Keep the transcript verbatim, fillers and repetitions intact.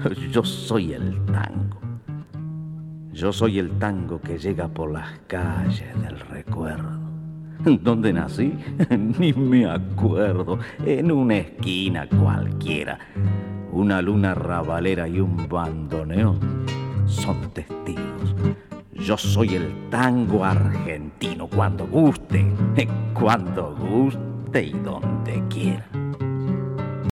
Yo soy el tango. Yo soy el tango que llega por las calles del recuerdo. ¿Dónde nací? Ni me acuerdo. En una esquina cualquiera. Una luna rabalera y un bandoneón son testigos. Yo soy el tango argentino cuando guste, cuando guste y donde quiera.